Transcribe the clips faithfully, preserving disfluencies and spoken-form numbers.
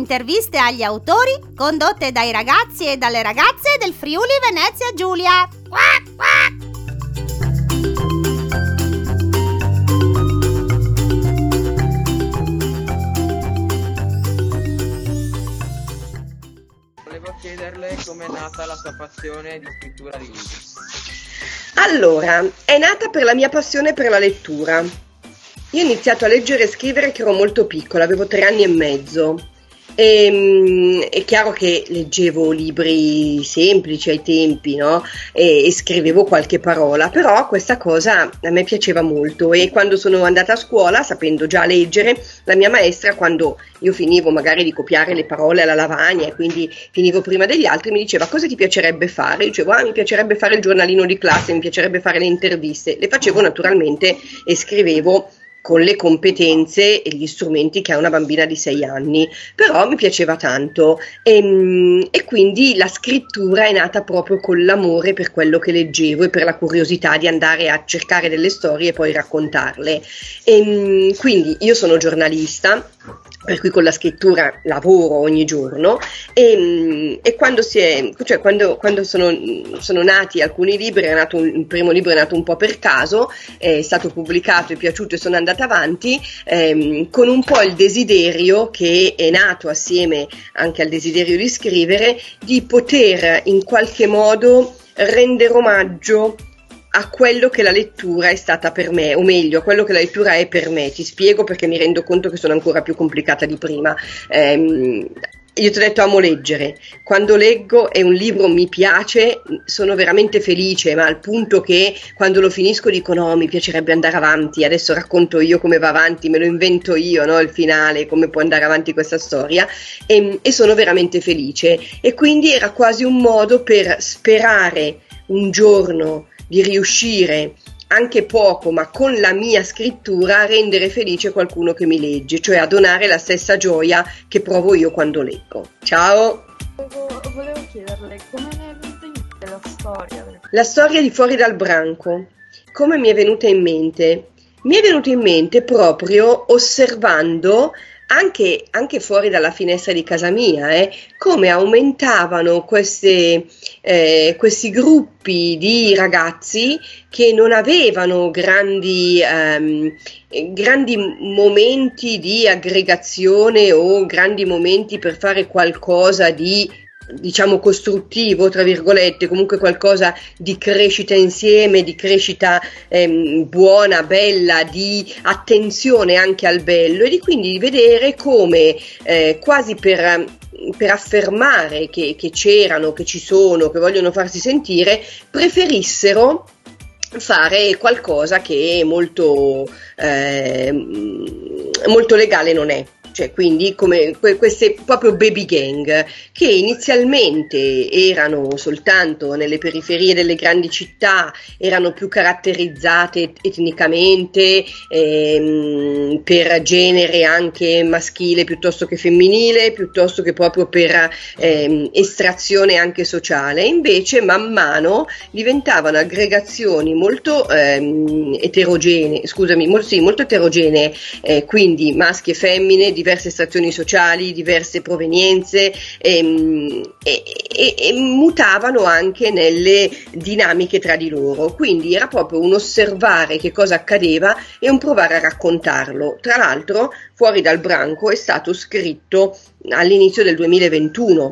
interviste agli autori condotte dai ragazzi e dalle ragazze del Friuli Venezia Giulia. Quack, quack. Volevo chiederle come è nata la sua passione di scrittura di libri. Allora, è nata per la mia passione per la lettura. Io ho iniziato a leggere e scrivere che ero molto piccola, avevo tre anni e mezzo. E, è chiaro che leggevo libri semplici ai tempi, no? E, e scrivevo qualche parola, però questa cosa a me piaceva molto, e quando sono andata a scuola, sapendo già leggere, la mia maestra, quando io finivo magari di copiare le parole alla lavagna e quindi finivo prima degli altri, mi diceva: cosa ti piacerebbe fare? Io dicevo: ah, mi piacerebbe fare il giornalino di classe, mi piacerebbe fare le interviste. Le facevo naturalmente e scrivevo con le competenze e gli strumenti che ha una bambina di sei anni, però mi piaceva tanto e, e quindi la scrittura è nata proprio con l'amore per quello che leggevo e per la curiosità di andare a cercare delle storie e poi raccontarle. E, quindi io sono giornalista, per cui con la scrittura lavoro ogni giorno, e, e quando, si è, cioè quando, quando sono, sono nati alcuni libri, è nato un, il primo libro è nato un po' per caso, è stato pubblicato, è piaciuto e sono andata avanti, ehm, con un po' il desiderio, che è nato assieme anche al desiderio di scrivere, di poter in qualche modo rendere omaggio a quello che la lettura è stata per me, o meglio, a quello che la lettura è per me. Ti spiego, perché mi rendo conto che sono ancora più complicata di prima. Ehm, io ti ho detto, amo leggere. Quando leggo e un libro mi piace, sono veramente felice, ma al punto che quando lo finisco dico: no, mi piacerebbe andare avanti, adesso racconto io come va avanti, me lo invento io, no? Il finale, come può andare avanti questa storia, e, e sono veramente felice. E quindi era quasi un modo per sperare un giorno di riuscire, anche poco, ma con la mia scrittura, a rendere felice qualcuno che mi legge, cioè a donare la stessa gioia che provo io quando leggo. Ciao! Volevo chiederle come ne è venuta in mente la storia. La storia di Fuori dal branco. Come mi è venuta in mente? Mi è venuta in mente proprio osservando Anche, anche fuori dalla finestra di casa mia, eh, come aumentavano queste, eh, questi gruppi di ragazzi che non avevano grandi, ehm, grandi momenti di aggregazione o grandi momenti per fare qualcosa di, diciamo, costruttivo, tra virgolette, comunque qualcosa di crescita insieme, di crescita ehm, buona, bella, di attenzione anche al bello, e di quindi di vedere come eh, quasi per, per affermare che, che c'erano, che ci sono, che vogliono farsi sentire, preferissero fare qualcosa che molto, eh, molto legale non è. Cioè, quindi come que- queste proprio baby gang, che inizialmente erano soltanto nelle periferie delle grandi città, erano più caratterizzate etnicamente, ehm, per genere anche maschile piuttosto che femminile, piuttosto che proprio per ehm, estrazione anche sociale. Invece man mano diventavano aggregazioni molto ehm, eterogenee, scusami, mo- sì, molto eterogenee, eh, quindi maschi e femmine, diverse estrazioni sociali, diverse provenienze, ehm, e, e, e mutavano anche nelle dinamiche tra di loro. Quindi era proprio un osservare che cosa accadeva e un provare a raccontarlo. Tra l'altro, Fuori dal branco è stato scritto all'inizio del duemilaventuno.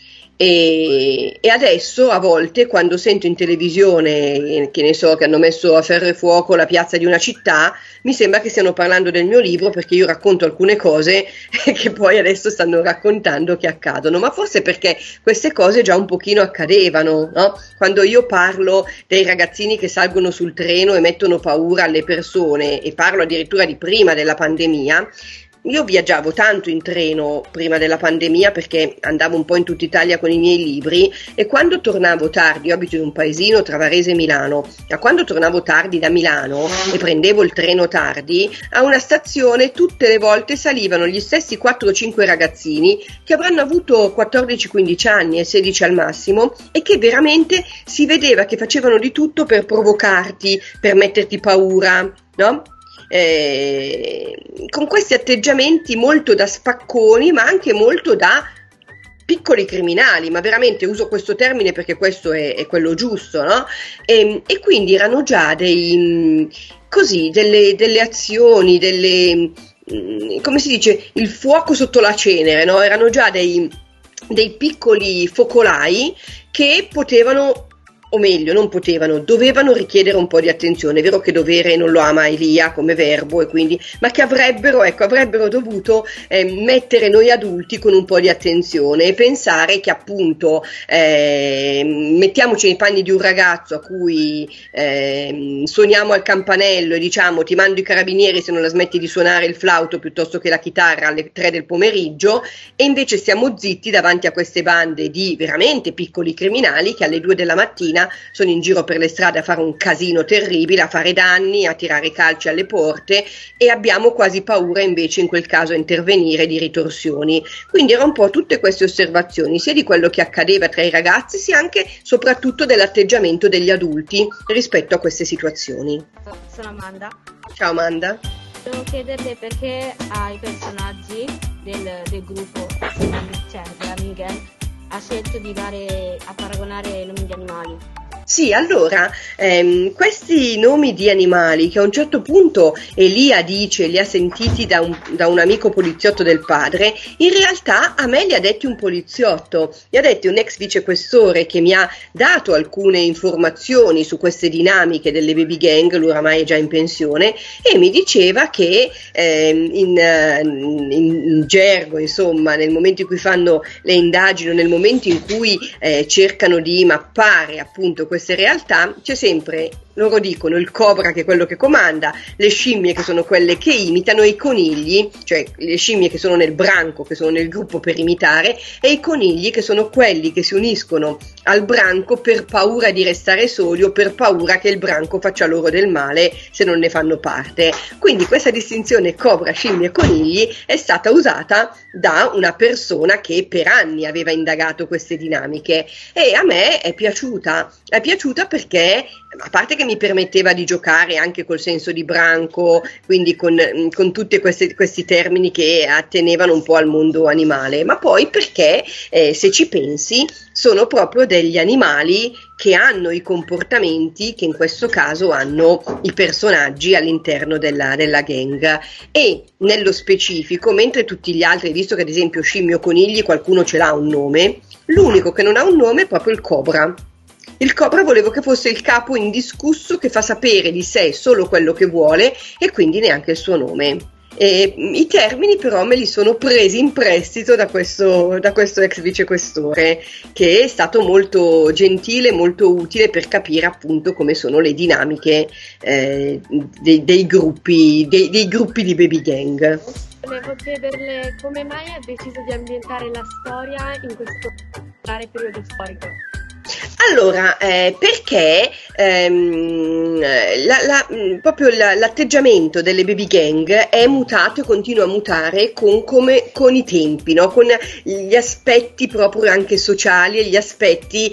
E, e adesso a volte, quando sento in televisione, che ne so, che hanno messo a ferro e fuoco la piazza di una città, mi sembra che stiano parlando del mio libro, perché io racconto alcune cose che poi adesso stanno raccontando che accadono, ma forse perché queste cose già un pochino accadevano, no? Quando io parlo dei ragazzini che salgono sul treno e mettono paura alle persone, e parlo addirittura di prima della pandemia. Io viaggiavo tanto in treno prima della pandemia, perché andavo un po' in tutta Italia con i miei libri, e quando tornavo tardi, io abito in un paesino tra Varese e Milano, e quando tornavo tardi da Milano e prendevo il treno tardi, a una stazione tutte le volte salivano gli stessi quattro o cinque ragazzini che avranno avuto quattordici quindici anni e sedici al massimo, e che veramente si vedeva che facevano di tutto per provocarti, per metterti paura, no? eh, con questi atteggiamenti molto da spacconi, ma anche molto da piccoli criminali, ma veramente uso questo termine perché questo è, è quello giusto, no? E, e quindi erano già dei, così, delle, delle azioni, delle, come si dice, il fuoco sotto la cenere, no? Erano già dei, dei piccoli focolai che potevano, o meglio, non potevano, dovevano richiedere un po' di attenzione. È vero che dovere non lo ama Elia come verbo, e quindi, ma che avrebbero, ecco, avrebbero dovuto eh, mettere noi adulti con un po' di attenzione e pensare che appunto eh, mettiamoci nei panni di un ragazzo a cui eh, suoniamo al campanello e diciamo ti mando i carabinieri se non la smetti di suonare il flauto piuttosto che la chitarra alle tre del pomeriggio, e invece stiamo zitti davanti a queste bande di veramente piccoli criminali che alle due della mattina sono in giro per le strade a fare un casino terribile, a fare danni, a tirare calci alle porte, e abbiamo quasi paura invece in quel caso a intervenire di ritorsioni. Quindi erano un po' tutte queste osservazioni, sia di quello che accadeva tra i ragazzi, sia anche soprattutto dell'atteggiamento degli adulti rispetto a queste situazioni. Sono Amanda. Ciao Amanda. Devo chiederle perché ai personaggi del, del gruppo, cioè della mini gang, ha scelto di dare a paragonare nomi di animali. Sì, allora, ehm, questi nomi di animali che a un certo punto Elia dice li ha sentiti da un, da un amico poliziotto del padre, in realtà a me li ha detti un poliziotto, li ha detti un ex vicequestore che mi ha dato alcune informazioni su queste dinamiche delle baby gang, lui oramai è già in pensione, e mi diceva che ehm, in, in, in gergo, insomma, nel momento in cui fanno le indagini, nel momento in cui eh, cercano di mappare appunto queste realtà, c'è sempre, loro dicono, il cobra che è quello che comanda, le scimmie che sono quelle che imitano, e i conigli, cioè le scimmie che sono nel branco, che sono nel gruppo per imitare, e i conigli che sono quelli che si uniscono al branco per paura di restare soli o per paura che il branco faccia loro del male se non ne fanno parte. Quindi questa distinzione cobra, scimmie e conigli è stata usata da una persona che per anni aveva indagato queste dinamiche, e a me è piaciuta, è piaciuta perché, a parte che mi permetteva di giocare anche col senso di branco, quindi con, con tutti questi termini che attenevano un po' al mondo animale, ma poi perché eh, se ci pensi sono proprio degli animali che hanno i comportamenti che in questo caso hanno i personaggi all'interno della, della gang, e nello specifico, mentre tutti gli altri, visto che ad esempio scimmie o conigli qualcuno ce l'ha un nome, l'unico che non ha un nome è proprio il cobra. Il cobra volevo che fosse il capo indiscusso che fa sapere di sé solo quello che vuole e quindi neanche il suo nome. E i termini però me li sono presi in prestito da questo, da questo ex vicequestore, che è stato molto gentile, molto utile per capire appunto come sono le dinamiche eh, dei, dei, gruppi, dei, dei gruppi di baby gang. Volevo chiederle come mai ha deciso di ambientare la storia in questo particolare periodo storico. Allora, eh, perché ehm, la, la, proprio la, l'atteggiamento delle baby gang è mutato e continua a mutare con, come, con i tempi, no? Con gli aspetti proprio anche sociali e gli aspetti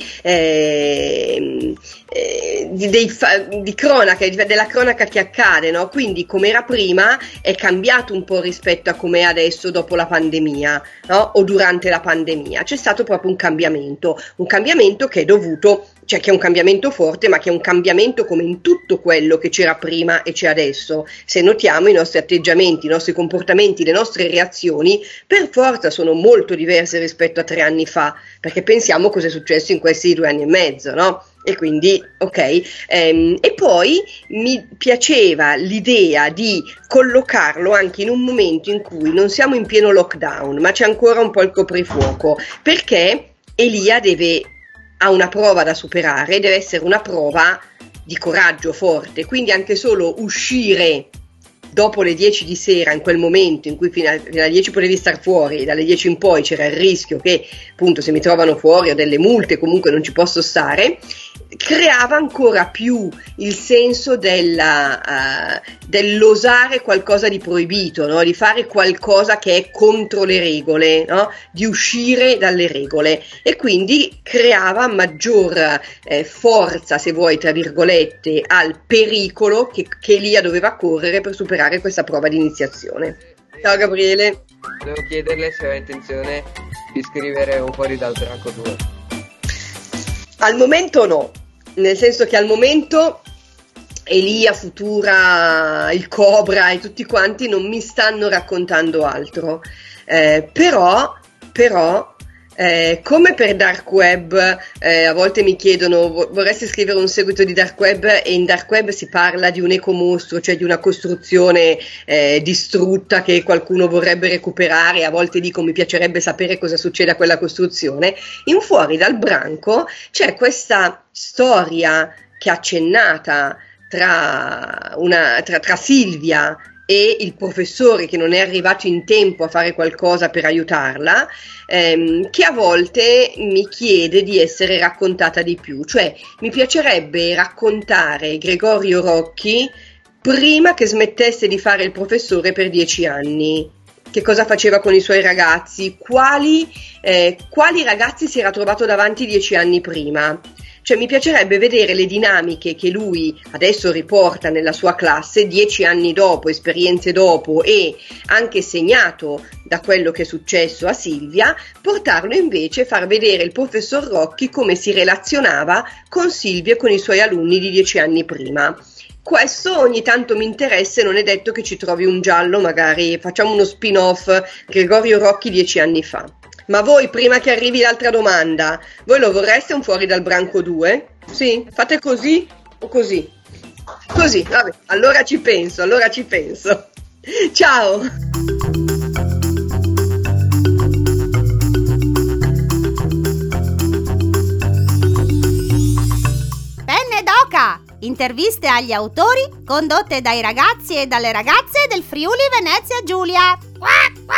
eh, eh, di, dei, di cronaca, della cronaca che accade, no? Quindi come era prima è cambiato un po' rispetto a come è adesso dopo la pandemia, no? O durante la pandemia. C'è stato proprio un cambiamento, un cambiamento che è dovuto, cioè che è un cambiamento forte, ma che è un cambiamento come in tutto quello che c'era prima e c'è adesso. Se notiamo i nostri atteggiamenti, i nostri comportamenti, le nostre reazioni per forza sono molto diverse rispetto a tre anni fa, perché pensiamo cosa è successo in questi due anni e mezzo, no? E quindi, ok, ehm, e poi mi piaceva l'idea di collocarlo anche in un momento in cui non siamo in pieno lockdown, ma c'è ancora un po' il coprifuoco, perché Elia deve, ha una prova da superare, deve essere una prova di coraggio forte, quindi anche solo uscire dopo le dieci di sera, in quel momento in cui fino alle dieci potevi star fuori, dalle dieci in poi c'era il rischio che appunto se mi trovano fuori ho delle multe, comunque non ci posso stare, creava ancora più il senso della, uh, dell'osare qualcosa di proibito, no? Di fare qualcosa che è contro le regole, no? Di uscire dalle regole, e quindi creava maggior eh, forza, se vuoi, tra virgolette, al pericolo che, che Elia doveva correre per superare questa prova di iniziazione. Ciao Gabriele. Devo chiederle se aveva intenzione di scrivere un Fuori dal Branco due. Al momento no, nel senso che al momento Elia, Futura, il Cobra e tutti quanti non mi stanno raccontando altro, eh, però, però eh, come per Dark Web, eh, a volte mi chiedono vorresti scrivere un seguito di Dark Web, e in Dark Web si parla di un ecomostro, cioè di una costruzione eh, distrutta che qualcuno vorrebbe recuperare, a volte dico mi piacerebbe sapere cosa succede a quella costruzione. In Fuori dal Branco c'è questa storia che è accennata tra, una, tra, tra Silvia e il professore che non è arrivato in tempo a fare qualcosa per aiutarla, ehm, che a volte mi chiede di essere raccontata di più, cioè mi piacerebbe raccontare Gregorio Rocchi prima che smettesse di fare il professore per dieci anni. Che cosa faceva con i suoi ragazzi, quali, eh, quali ragazzi si era trovato davanti dieci anni prima. Cioè mi piacerebbe vedere le dinamiche che lui adesso riporta nella sua classe dieci anni dopo, esperienze dopo, e anche segnato da quello che è successo a Silvia, portarlo invece e far vedere il professor Rocchi come si relazionava con Silvia e con i suoi alunni di dieci anni prima. Questo ogni tanto mi interessa, e non è detto che ci trovi un giallo, magari facciamo uno spin-off Gregorio Rocchi dieci anni fa. Ma voi, prima che arrivi l'altra domanda, voi lo vorreste un Fuori dal Branco due? Sì? Fate così o così? Così, vabbè, allora ci penso, allora ci penso. Ciao! Penne d'Oca! Interviste agli autori condotte dai ragazzi e dalle ragazze del Friuli Venezia Giulia.